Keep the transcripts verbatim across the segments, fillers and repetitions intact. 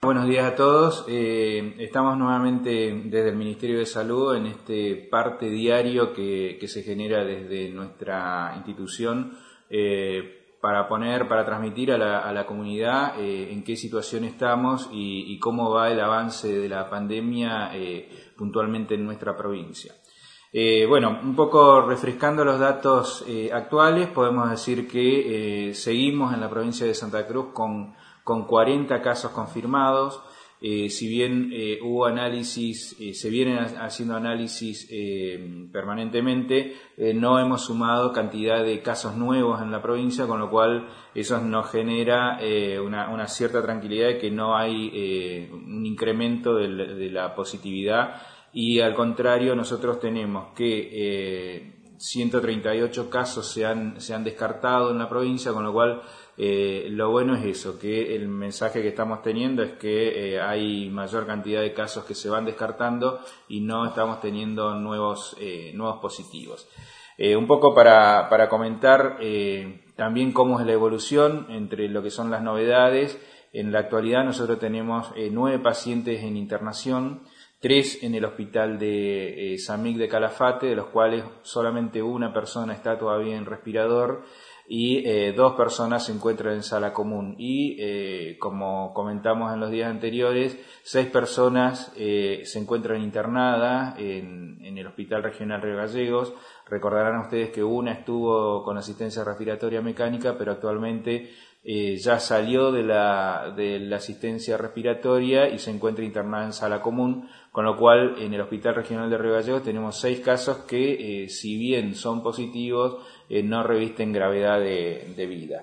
Buenos días a todos. Eh, estamos nuevamente desde el Ministerio de Salud en este parte diario que, que se genera desde nuestra institución eh, para poner, para transmitir a la, a la comunidad eh, en qué situación estamos y, y cómo va el avance de la pandemia eh, puntualmente en nuestra provincia. Eh, bueno, un poco refrescando los datos eh, actuales, podemos decir que eh, seguimos en la provincia de Santa Cruz con con cuarenta casos confirmados. Eh, si bien eh, hubo análisis, eh, se vienen haciendo análisis eh, permanentemente, eh, no hemos sumado cantidad de casos nuevos en la provincia, con lo cual eso nos genera eh, una, una cierta tranquilidad de que no hay eh, un incremento de, de la positividad, y al contrario nosotros tenemos que eh, ciento treinta y ocho casos se han, se han descartado en la provincia, con lo cual eh, lo bueno es eso, que el mensaje que estamos teniendo es que eh, hay mayor cantidad de casos que se van descartando y no estamos teniendo nuevos, eh, nuevos positivos. Eh, un poco para, para comentar eh, también cómo es la evolución entre lo que son las novedades. En la actualidad nosotros tenemos eh, nueve pacientes en internación, tres en el hospital de eh, San Miguel de Calafate, de los cuales solamente una persona está todavía en respirador y eh, dos personas se encuentran en sala común. Y eh, como comentamos en los días anteriores, seis personas eh, se encuentran internadas en, en el Hospital Regional Río Gallegos. Recordarán ustedes que una estuvo con asistencia respiratoria mecánica, pero actualmente Eh, ya salió de la, de la asistencia respiratoria y se encuentra internada en sala común, con lo cual en el Hospital Regional de Río Gallegos tenemos seis casos que, eh, si bien son positivos, eh, no revisten gravedad de, de vida.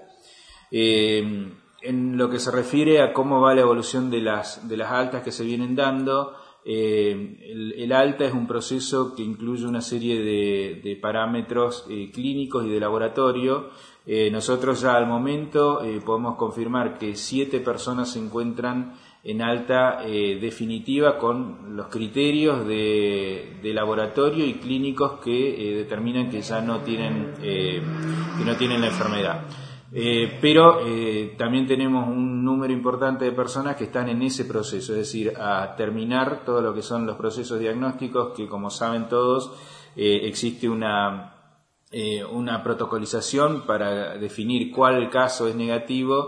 Eh, en lo que se refiere a cómo va la evolución de las, de las altas que se vienen dando, eh, el, el alta es un proceso que incluye una serie de, de parámetros eh, clínicos y de laboratorio. Eh, nosotros ya al momento eh, podemos confirmar que siete personas se encuentran en alta eh, definitiva con los criterios de, de laboratorio y clínicos que eh, determinan que ya no tienen, eh, que no tienen la enfermedad. Eh, pero eh, también tenemos un número importante de personas que están en ese proceso, es decir, a terminar todo lo que son los procesos diagnósticos, que como saben todos eh, existe una Eh, una protocolización para definir cuál caso es negativo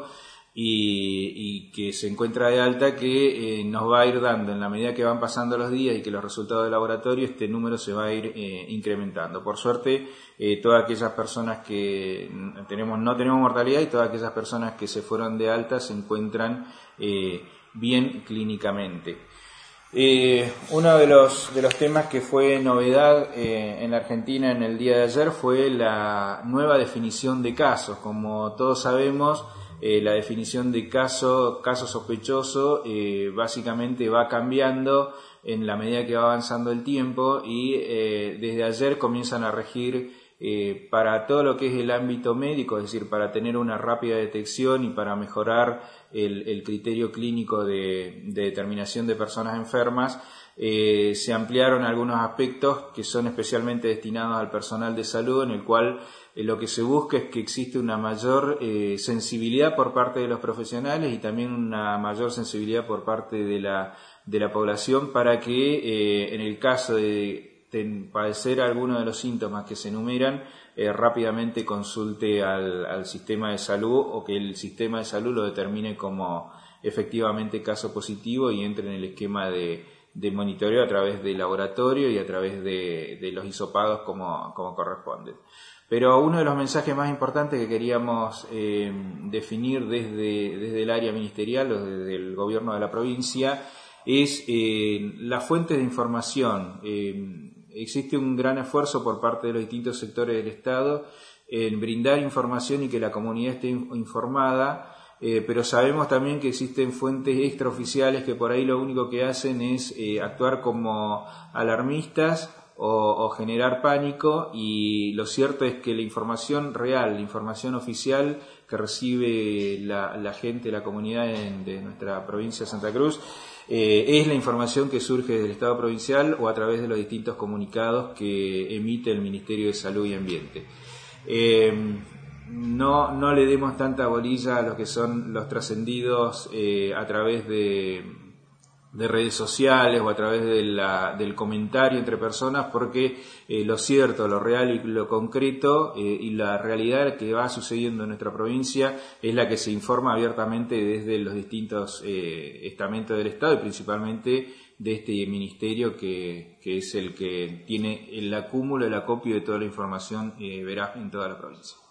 y, y que se encuentra de alta, que eh, nos va a ir dando, en la medida que van pasando los días y que los resultados del laboratorio, este número se va a ir eh, incrementando. Por suerte, eh, todas aquellas personas que tenemos, no tenemos mortalidad, y todas aquellas personas que se fueron de alta se encuentran eh, bien clínicamente. Eh, uno de los, de los temas que fue novedad eh, en la Argentina en el día de ayer fue la nueva definición de casos. Como todos sabemos, eh, la definición de caso, caso sospechoso eh, básicamente va cambiando en la medida que va avanzando el tiempo, y eh, desde ayer comienzan a regir eh, para todo lo que es el ámbito médico, es decir, para tener una rápida detección y para mejorar el, el criterio clínico de, de determinación de personas enfermas. Eh, se ampliaron algunos aspectos que son especialmente destinados al personal de salud, en el cual eh, lo que se busca es que existe una mayor eh, sensibilidad por parte de los profesionales y también una mayor sensibilidad por parte de la, de la población, para que eh, en el caso de padecer alguno de los síntomas que se enumeran, eh, rápidamente consulte al, al sistema de salud, o que el sistema de salud lo determine como efectivamente caso positivo y entre en el esquema de, de monitoreo a través del laboratorio y a través de, de los hisopados como, como corresponde. Pero uno de los mensajes más importantes que queríamos eh, definir desde, desde el área ministerial o desde el gobierno de la provincia es eh, las fuentes de información. Eh, Existe un gran esfuerzo por parte de los distintos sectores del Estado en brindar información y que la comunidad esté informada, eh, pero sabemos también que existen fuentes extraoficiales que por ahí lo único que hacen es eh, actuar como alarmistas o, o generar pánico, y lo cierto es que la información real, la información oficial que recibe la, la gente, la comunidad en, de nuestra provincia de Santa Cruz, Eh, es la información que surge del Estado provincial o a través de los distintos comunicados que emite el Ministerio de Salud y Ambiente. Eh, no, no le demos tanta bolilla a lo que son los trascendidos eh, a través de, de redes sociales o a través de la, del comentario entre personas, porque eh, lo cierto, lo real y lo concreto eh, y la realidad que va sucediendo en nuestra provincia es la que se informa abiertamente desde los distintos eh, estamentos del Estado y principalmente de este ministerio que, que es el que tiene el acúmulo, el acopio de toda la información eh, veraz en toda la provincia.